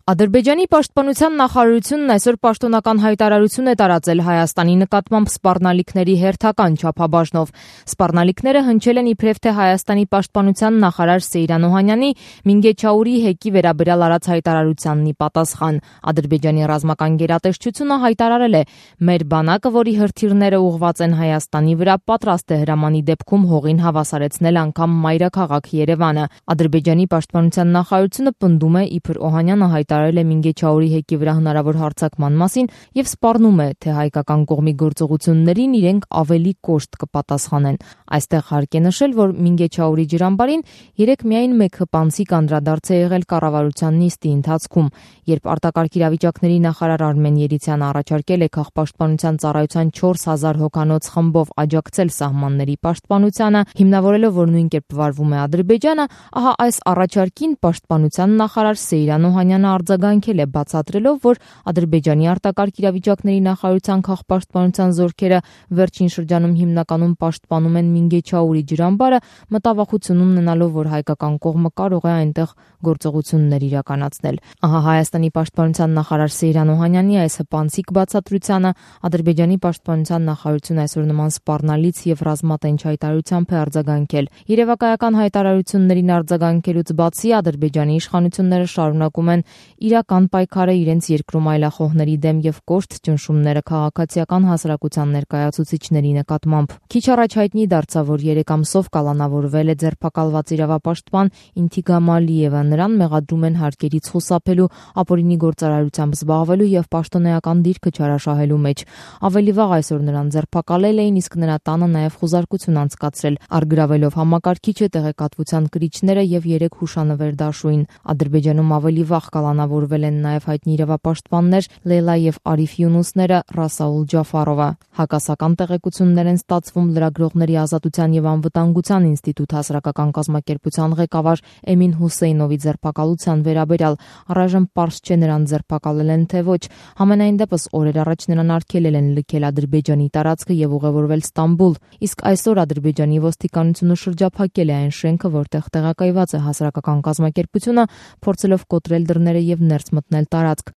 Ադրբեջանի պաշտպանության նախարարությունն այսօր պաշտոնական հայտարարություն է տարածել Հայաստանի նկատմամբ սպառնալիքների հերթական չափաբաժնով։ Սպառնալիքները հնչել են իբրև թե Հայաստանի պաշտպանության նախարար Սեյրան Օհանյանի Մինգեչաուրի հեկի վերաբերյալ արած հայտարարությանն ի պատասխան։ Ադրբեջանի ռազմական գերատեսչությունը հայտարարել է. «Մեր բանակը, որի հրթիռները ուղղված են Հայաստանի վրա, պատրաստ է հրամանի դեպքում հողին հավասարեցնել անգամ մայրաքաղաք Երևանը»։ Ադրբեջանի պաշտպանության նախարարությունը պնդում է, իբր Օհանյանը հայտարարել է Մինգեչաուրի հեկի վրա հնարավոր հարձակման մասին եւ սպառնում է, թե հայկական կողմի գործողություններին իրենք ավելի կոշտ կպատասխանեն։ Այստեղ հարկ է նշել, որ Մինգեչաուրի ջրամբարին երեք միայն մեկ հպանցիկ անդրադարձ է եղել կառավարության նիստի ընթացքում, երբ արտակարգ իրավիճակների նախարար Արմեն Երիցյանը առաջարկել է քաղաքապաշտպանության ծառայության 4000 հոգանոց խմբով աջակցել սահմանների պաշտպանությանը, հիմնավորելով, որ նույն կերպ վարվում է Ադրբեջանը, ահա այս առաջարկին պաշտպանության նախարար Սեյրան Օհանյանը արձագանքել է, բացատրելով, որ Ադրբեջանի արտակարգ իրավիճակների նախարարության քաղաքապաշտպանության զորքերը վերջին շրջանում հիմնականում պաշտպանում են Մինգեչաուրի ջրամբարը, մտավախություն ունենալով, որ հայկական կողմը կարող է այնտեղ գործողություններ իրականացնել։ Ահա Հայաստանի պաշտպանության նախարար Սեյրան Օհանյանի այս հպանցիկ բացատրությանը Ադրբեջանի պաշտպանության նախարարությունը այսօր նման սպառնալից եւ ռազմատենչ հայտարարությամբ է արձագանքել։ Երևակայական հայտարարություններին արձագանքելուց բացի Ադրբեջանի իշխանությունները շարունակում են իրական պայքարը իրենց երկրում այլախոհների դեմ եւ կոշտ ճնշումները քաղաքացիական հասարակության ներկայացուցիչների նկատմամբ։ Քիչ առաջ հայտնի դարձավ, որ 3 ամսով կալանավորվել է ձերբակալված իրավապաշտպան Ինթիգամ Ալիևը, նրան մեղադրում են հարկերից խուսափելու, ապօրինի գործարարությամբ զբաղվելու եւ պաշտոնեական դիրքը չարաշահելու մեջ։ Ավելի վաղ այսօր նրան ձերբակալել էին, իսկ նրա տանը նաեւ խուզարկություն անցկացրել, առգրավելով համակարգիչը, տեղեկատվության կրիչները եւ 3 հուշանվեր դաշույն։ Ադրբեջանում ավելի վաղ կալանավորվել են նաեւ հայտնի իրավապաշտպաններ Լեյլա եւ Արիֆ Յունուսները, Ռասաուլ Ջաֆարովը։ Հակասական տեղեկություններ են ստացվում Լրագրողների ազատության եւ անվտանգության ինստիտուտ հասարակական կազմակերպության ղեկավար Էմին Հուսեյնովի ձերբակալության վերաբերյալ։ Առայժմ պարզ չէ նրան ձերբակալել են թե ոչ։ Համենայն դեպս օրեր առաջ նրան արգելել են լքել Ադրբեջանի տարածքը եւ ուղևորվել Ստամբուլ, իսկ այսօր Ադրբեջանի ոստիկանությունը շրջափակել է այն շենքը, որտեղ տեղակայված է հասարակական կազմակերպությունը, փորձելով կոտրել դռները եւ ներս մտնել տարածք։